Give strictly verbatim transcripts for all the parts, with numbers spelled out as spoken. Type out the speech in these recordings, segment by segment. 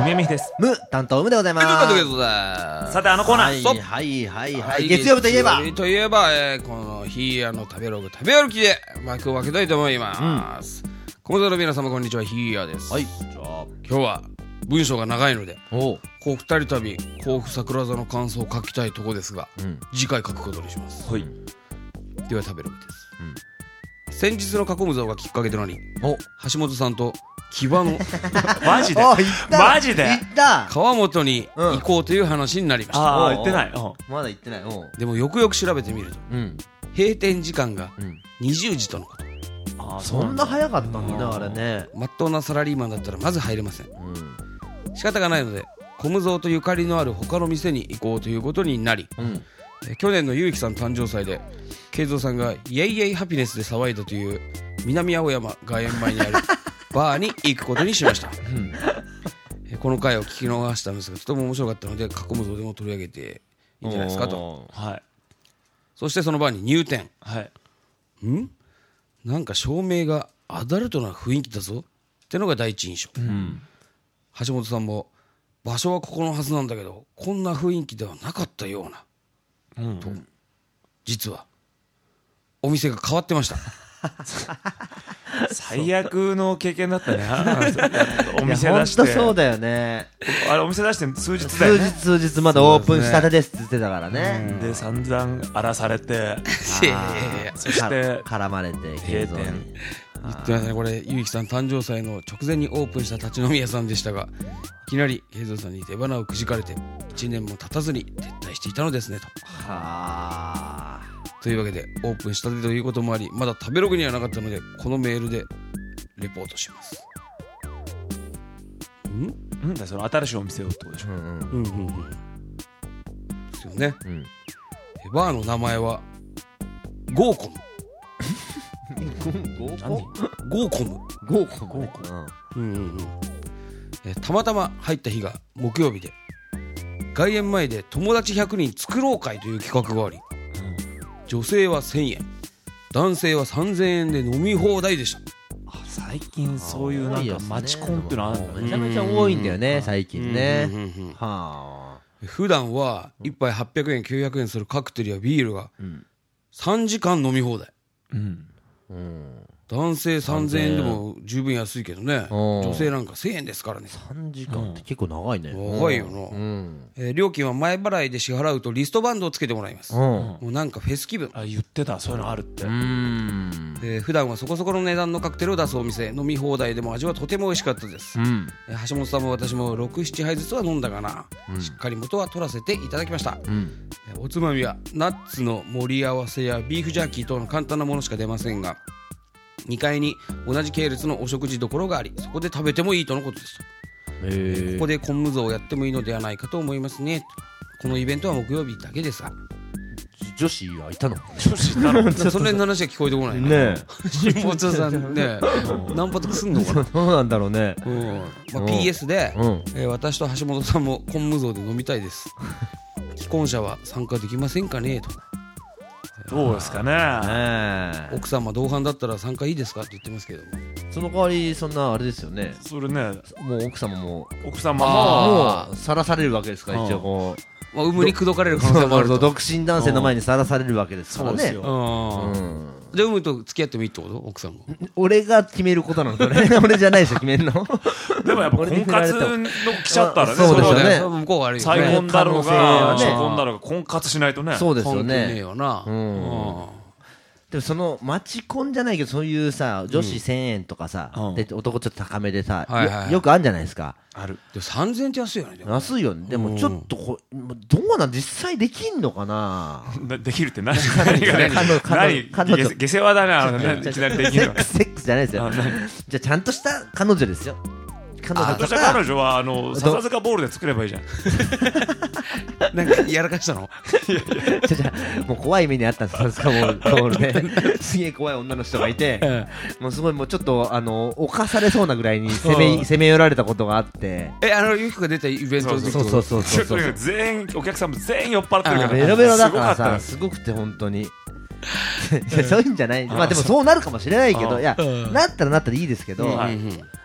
みみです。 む担当むでございます。 ということでございます。 さてあのコーナー、 はいストップ。 はいはいはい、月曜日といえば月曜日といえば、えー、このヒーヤの食べログ食べ歩きで幕を開けたいと思います。小室の皆様こんにちは、ヒーヤです。 はい、じゃあ今日は文章が長いので、 おう、 こう二人旅甲府桜座の感想を書きたいとこですが、 うん、 次回書くことにします。 はい。 では食べログです。先日の囲む像がきっかけとなり、 お、 橋本さんと木場のマジでお、行ったマジで行った川本に行こうという話になりました。 ああ、 おう言ってない。うんまだ行ってない。おう、 でもよくよく調べてみると、 うん閉店時間がうん、 にじゅうじとのこと。 ああ、 そんな早かったんだね、 うんあれね。 まっとうなサラリーマンだったらまず入れません。 うん仕方がないのでコムゾウとゆかりのある他の店に行こうということになり、 うん、 え去年のゆうきさん誕生祭で慶三さんがイエイイエイハピネスで騒いだという南青山外苑前にあるバーに行くことにしました。 うんえこの回を聞き逃したんですがとても面白かったので囲むぞでも取り上げていいんじゃないですかと。 おはい。 そしてそのバーに入店。 はい。 んなんか照明がアダルトな雰囲気だぞってのが第一印象。 うん橋本さんも場所はここのはずなんだけどこんな雰囲気ではなかったようなうん。 と実はお店が変わってました。 最悪の経験だったね。お店いや出して。 ほんとそうだよね。 あれお店出して数日だよ数ね。 日数日まだオープンしたてですって言ってたからね。 で散々荒らされて、 いやいやいやそしてか絡まれて閉店。 言ってましたね。これゆうきさん誕生祭の直前にオープンした立ち飲み屋さんでしたがいきなり慶三さんに出花をくじかれていちねんも経たずに撤退していたのですねと。 はあ。 というわけでオープンしたてということもありまだ食べログにはなかったのでこのメールでレポートします。んうんだその新しいお店をってことでしょ。 うんうんうんうんうんですよね。 うん。 えバーの名前はゴーコム。 合コン？ ゴーコム。 合コン。合コン。 うんうんうんえたまたま入った日が木曜日で外苑前で友達ひゃくにん作ろう会という企画があり女性はせんえん男性はさんぜんえんで飲み放題でした。 あ最近そういうなんかマチコンっていうのあるんだね。 めちゃめちゃ多いんだよね最近ね。 うんうんうんはあ。 普段はいっぱいはっぴゃくえんきゅうひゃくえんするカクテルやビールがうんさんじかん飲み放題。 うん。 うん。 男性さんぜんえんでも十分安いけどねうん女性なんかせんえんですからね。 さんじかんって結構長いね。 長いよな、 うん。 えー料金は前払いで支払うとリストバンドをつけてもらいます。 うん。 もうなんかフェス気分。 あ言ってたそういうのあるって。 うん。 えー普段はそこそこの値段のカクテルを出すお店飲み放題でも味はとても美味しかったです、 うん。 えー橋本さんも私もろく、ななはいずつは飲んだかな、 うんしっかり元は取らせていただきました、 うん。 えーおつまみはナッツの盛り合わせやビーフジャーキー等の簡単なものしか出ませんがにかいに同じ系列のお食事どころがありそこで食べてもいいとのことです。 えここで昆布像をやってもいいのではないかと思いますね。このイベントは木曜日だけですが女子はいたの？ 女子いたの。 その辺の話は聞こえてこないな。 ね橋本さんね何発かすんのかな。 どうなんだろうね。 うんまあ、 うんピーエス で、 うん。 えー私と橋本さんも昆布像で飲みたいです既婚者は参加できませんかねと。 どうですかね。 ねえ。 奥様同伴だったら参加いいですかって言ってますけどもその代わりそんなあれですよね。 それねもう奥様も奥様もあもうさらされるわけですから一応こう。 まあ、産むに口説かれる可能性もあると。 独身男性の前にさらされるわけですからね。 そうですようんうん。 で産むと付き合ってもいいってこと奥さんも。 俺が決めることなのそれ俺じゃないでしょ決めるの。 でもやっぱ婚活の来ちゃったらね。 そうですよねそれは向こうが悪いよね。 再婚だろう可能性はねが初婚だろうが婚活しないとね。 そうですよ関係ねえね。 よな。 うんうんでもそのマチコンじゃないけどそういうさ女子せんえんとかさ、 うんで男ちょっと高めでさ、 はいはいはいよよくあるんじゃないですか。 ある。 でもさんぜんえんって安いよね。でも安いよね。でもちょっとこもうどうなん実際できんのかな。 なできるって何何がね彼女彼女彼女何下世話だねあのねいきなりできるの。 セックスセックスじゃないですよあ。何じゃあちゃんとした彼女ですよ。彼女あととか彼女はあの笹塚ボールで作ればいいじゃん。 なんかやらかしたの。 じゃじゃもう怖い目にあったんです笹塚ボールボールですげえ怖い女の人がいて、もうすごいもうちょっとあの犯されそうなぐらいに攻め攻め寄られたことがあって。 えあのゆきこが出たイベントの時そうそうそうそうそう。 全員お客さんも全員酔っ払ってるからベロベロだからさすごかったすごくて本当に。いやそういうんじゃない。まあでもそうなるかもしれないけど、いやうんなったらなったらいいですけど、 はいうんうん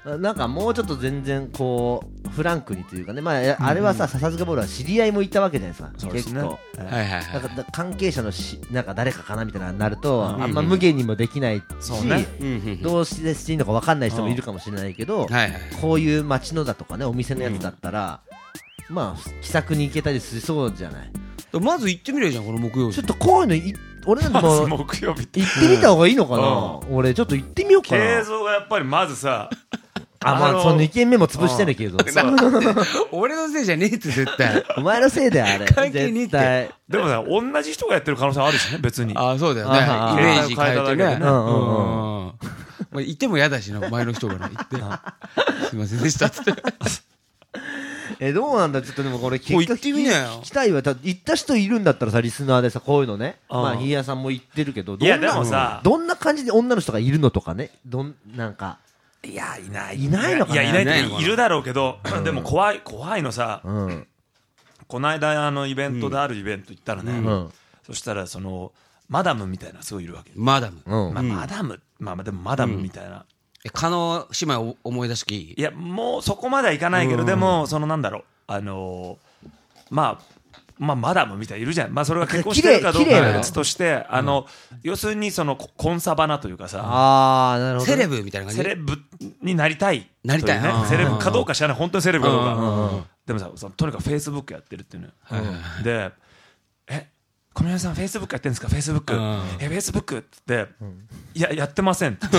なんかもうちょっと全然こうフランクにというかね、まあ、あれはさ、笹塚ボールは知り合いもいたわけじゃないですか、 そうですね結構、 はいはいはいなんか関係者のしなんか誰かかなみたいなのになると、 うんあんま無限にもできないし、 そうねうんうんうんどうしていいのか分かんない人もいるかもしれないけど、 はいはいこういう街のだとかね、お店のやつだったら、まあ気さくに行けたりしそうじゃない。 まず行ってみればいいじゃんこの木曜日。 ちょっとこういうのい俺なんてまずもう木曜日って行ってみた方がいいのかな、俺ちょっと行ってみようかな。 慶三がやっぱりまずさあ、まあ、 のそのにけんめも潰してるけど。 俺のせいじゃねえって絶対。 お前のせいだよ、あれ。 関係ねえって絶対。 でもさ同じ人がやってる可能性あるしね別に。 ああそうだよね。 あーイメージ変えてね。 変えただけでねうんうんうんまあいても嫌だしな前の人がね言ってすいませんでしたっつって。 え、どうなんだちょっとでもこれ結果もう行ってみなよ聞きたいわ。た行った人いるんだったらさ、リスナーでさ、こういうのね。 うんまあ、ひやさんも言ってるけど、 いやどんなでもさどんな感じで女の人がいるのとかね。どん、なんか。 いやいないいないのかないやいないっていないのかないるだろうけどでも怖い怖いのさうん。 この間あのイベントであるイベント行ったらね、 うん。 そしたらそのマダムみたいなすごいいるわけ、 マダム。 うん。 まあ、マダムまあまあでもマダムみたいな、 え加納姉妹を思い出していい？ いやもうそこまではいかないけど、でもそのなんだろうあのーまあまあマダムみたいないるじゃん、まあそれが結婚してるかどうか綺麗なのは別としてあの、要するにそのココンサバナというかさあー、なるほど。 セレブみたいな感じ。 セレブになりたいなりたいとうねうんセレブかどうか知らない本当にセレブかどううんうんかうんでもさそのとにかくフェイスブックやってるっていうのよ、 はいはいはいでえ小宮さんフェイスブックやってるんですかフェイスブックうんえフェイスブックって言っていややってませんって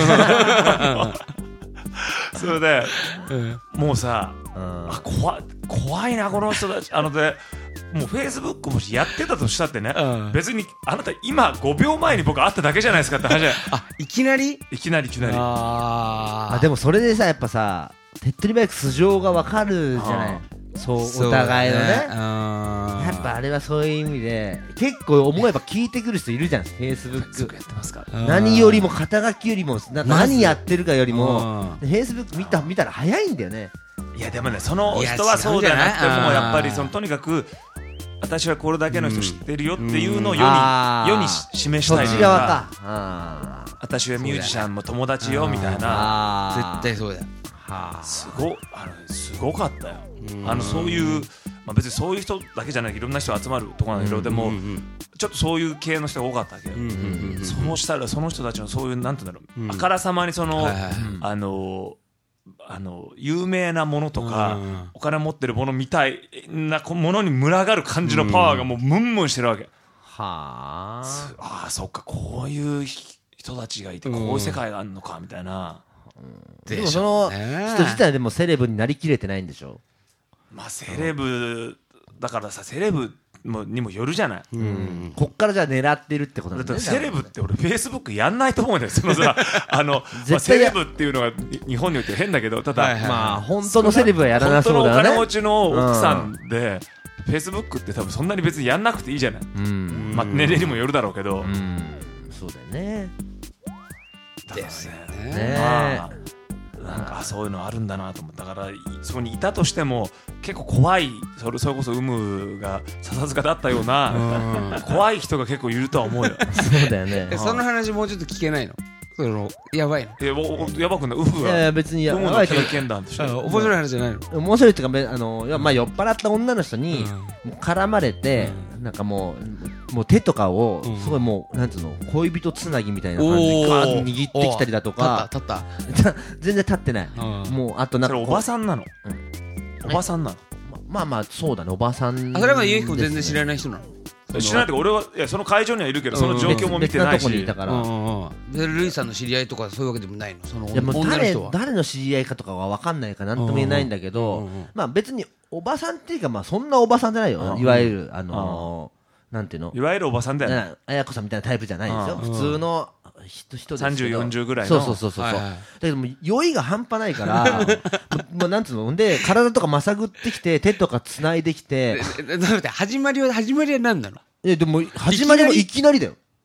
それでうんもうさうんあ怖い怖いなこの人たちあのでもうフェイスブックもしやってたとしたってね、 うん別にあなた今ごびょうまえに僕会っただけじゃないですかって話じゃないあいきなり？ いきなりいきなりああ、でもそれでさ、やっぱさ、手っ取り早く素性がわかるじゃない。そう、お互いのね。やっぱあれはそういう意味で結構思えば聞いてくる人いるじゃん、フェイスブックフェイスブックやってますか何よりも肩書きよりもな何やってるかよりもうフェイスブック見た見たら早いんだよね。 いやでもねそのいや人はそうじゃなくて違うんじゃないもやっぱりそのとにかく私はこれだけの人知ってるよっていうのを世にあー世に示しそっちたいというか側か。あー私はミュージシャンも友達よみたいなあー絶対そうだよ。 はあすごあのすごかったようんあのそういうまあ別にそういう人だけじゃないいろんな人集まるところなんだけどでもうんうんちょっとそういう系の人が多かったわけようんうんうんそうしたらその人たちのそういうなんて言うんだろうんうあからさまにそのはいはいはいあのあの有名なものとかうんお金持ってるものみたいなこものに群がる感じのパワーがもうムンムンしてるわけはあああそっかこういう人たちがいてこういう世界があるのかみたいなでもその人自体でもセレブになりきれてないんでしょ。 まあセレブだからさセレブもにもよるじゃないうんこっからじゃあ狙ってるってことなんだね。 だってセレブって俺フェイスブックやんないと思うんだよそのさあの、まあ、 絶対やセレブっていうのがに日本において変だけどただ、 はいはいまあ本当のセレブはやらなそうだよね。 本当のお金持ちの奥さんで、フェイスブックって多分そんなに別にやんなくていいじゃない、 うんまあ、年齢にもよるだろうけど、 うんそうだよね。 だからねですよねね。 まあなんかそういうのあるんだなと思ったからいそこにいたとしても結構怖いそれそれこそ有無が笹塚だったような怖い人が結構いるとは思うよそうだよねえ。その話もうちょっと聞けないの？そのやばいの？ えおおやばくないウフいやいがや別にや有無の経験談としてあ面白い話じゃないの？ 面白いっていうかべあのいやまあ酔っ払った女の人にうんもう絡まれて、なんかもうもう手とかをうんすごいもうなんつうの恋人つなぎみたいな感じでガーッと握ってきたりだとか立った立っ全然立ってない。 た。うんもうあとなんかそれおばさんなの、おばさんなのまあまあそうだねおばさんあそれはゆうひこ全然知ないらない人なの？ 知らないけど俺はいやその会場にはいるけどその状況も見てない別なとこにしいたから、 うんうんうんでルイさんの知り合いとかそういうわけでもないの？そのいやもう誰女の人は。 誰の知り合いかとかは分かんないからなんとも言えないんだけど、 うんうんうんまあ別におばさんっていうかまあそんなおばさんじゃないよ、 うんいわゆるあのーなんていうのいわゆるおばさんだよねなあやこさんみたいなタイプじゃないですよ、 うん普通の人人ですけどさんじゅう、よんじゅうぐらいのそうそうそうそう、 はいはいだけどもう酔いが半端ないからもうもうなんつうので体とかまさぐってきて手とかつないできてええ待って始まりは始まりは何なの？ えでも始まりもいきなりだよ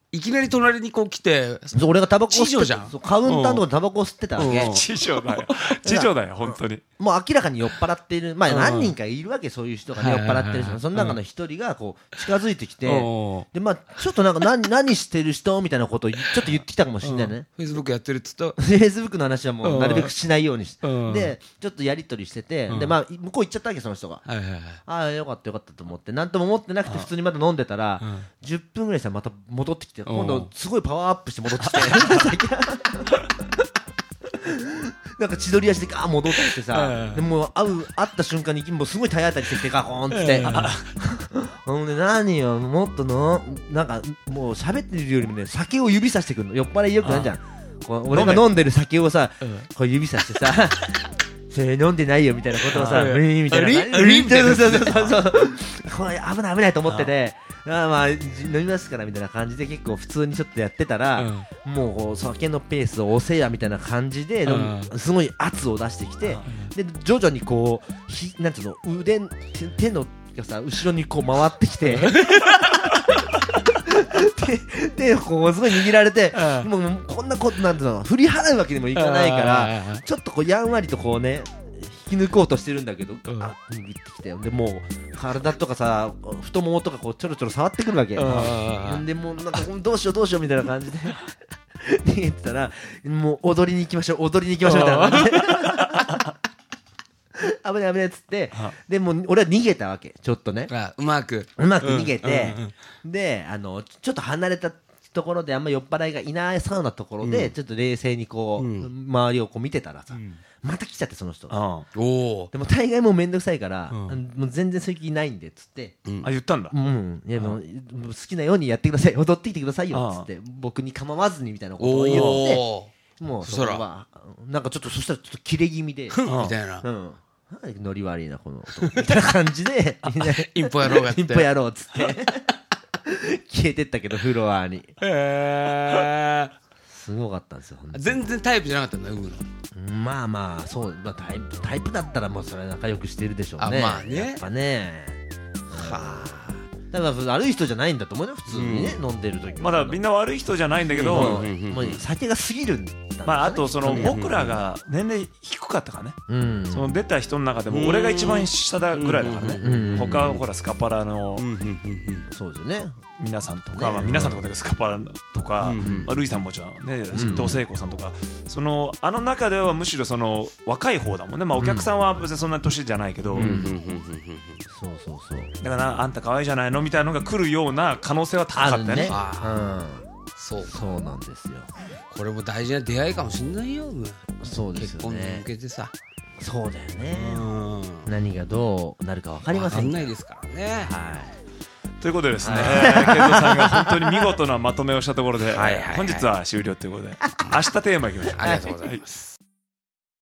いきなり隣にこう来てそう俺がタバコ吸って知女じゃんそうカウンターのとこでタバコを吸ってたわけ、 うん知女だよ知女だよ本当に。 もう明らかに酔っ払っている、まあうん何人かいるわけ、そういう人がね、 はいはいはい酔っ払ってる人、その中の一人がこう近づいてきて、 うんでまあちょっとなんか何何してる人みたいなことをちょっと言ってきたかもしれないね。 フェイスブックやってるっつったフェイスブックの話はもうなるべくしないようにして、 うんでちょっとやり取りしてて、 うんでまあ向こう行っちゃったわけその人が。 はいはいはいああよかったよかったと思ってなんとも思ってなくて普通にまだ飲んでたら、 うんじゅっぷんぐらいしたらまた戻ってきて、 ん今度すごいパワーアップして戻ってきてなんか千鳥足でガー戻ってきてさ、 うんでもう会う会った瞬間にもうすごい体当たりしてきてガコーンってって、ほんで何よもっとのなんかもう喋ってるよりもね酒を指さしてくるの。酔っ払いよくないじゃん。こう俺が飲んでる酒をさ、 うんこう指さしてさそれ飲んでないよみたいなことをさ、 うんウィーンみたいな感じウィーンウィーンみたいなそうそうそうそうこれ危ない危ないと思ってて、ああまあ飲みますからみたいな感じで結構普通にちょっとやってたら、もうこう酒のペースを押せやみたいな感じで、 うんすごい圧を出してきて、で徐々にこうひなんていうの腕手手のがさ後ろにこう回ってきて手手をこうすごい握られて、もうもうこんなことなんていうの振り払うわけにもいかないからちょっとこうやんわりとこうね引き抜こうとしてるんだけど、 うんあ握ってきて、でもう体とかさ太ももとかこうちょろちょろ触ってくるわけ。 うんでもうなんかどうしようどうしようみたいな感じで逃げてたら、もう踊りに行きましょう踊りに行きましょうみたいな感じで危ない危ないっつって、でもう俺は逃げたわけちょっとねあうまくうまく逃げて、 うんうんであのちょっと離れたところであんま酔っ払いがいないそうなところで、 うんちょっと冷静にこう、 うん周りをこう見てたらさ、 うんまた来ちゃってその人、 うんおおでも大概もうめんどくさいから、 うんもう全然そういう気ないんでっつって、 うんあ言ったんだうん、いやもうもう好きなようにやってください踊ってきてくださいよっつって僕に構わずにみたいなことを言って、 おおもうそしたらそこはなんかちょっとそしたらちょっと切れ気味でふんみたいなうんノリ悪いなこの男みたいな感じでインポやろうがってインポやろうっつって消えてったけどフロアにへすごかったんですよほんとー全然タイプじゃなかったんだ海のまあまあそう、まあ、タイプタイプだったらもうそれは仲良くしてるでしょうねあまあねやっぱねはだから悪い人じゃないんだと思うよ普通にね、飲んでる時まだみんな悪い人じゃないんだけど、 もううんもう酒が過ぎるんだ、ね、 まああとそのうん僕らが年齢低かったからね、 うんその出た人の中でも俺が一番下だぐらいだからね、 うん他はほらスカパラのうんうんうんそうですよね皆さんとか、 ねまあ、皆さんとかだけどスカパラとか、 うんうんまあ、ルイさんもちろんねん同聖子さんとかそのあの中ではむしろその若い方だもんね、まあ、お客さんは別にそんな年じゃないけど、 うんうんうんうんそうそうそうだからあんた可愛いじゃないのみたいなのが来るような可能性は高かったよね。 あるねあうんそうかそうなんですよこれも大事な出会いかもしんないよそうですよ結婚に向ねけてさそうだよねうん何がどうなるか分かりませんわかんないですからねはいということでですね、えー、ケントさんが本当に見事なまとめをしたところではいはいはい本日は終了ということで明日テーマいきましょう。 ありがとうございます